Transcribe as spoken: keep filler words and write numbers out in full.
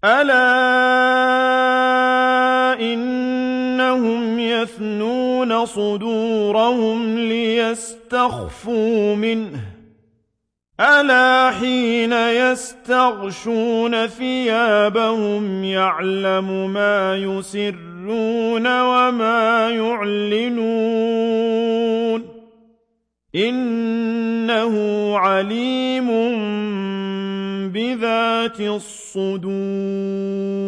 أَلَا إِنَّهُمْ يَثْنُونَ صُدُورَهُمْ لِيَسْتَخْفُوا مِنْهُ ۚ أَلَا حِينَ يَسْتَغْشُونَ ثِيَابَهُمْ يَعْلَمُ مَا يُسِرُّونَ وَمَا يُعْلِنُونَ ۚ إِنَّهُ عَلِيمٌ بِذَاتِ الصُّدُورِ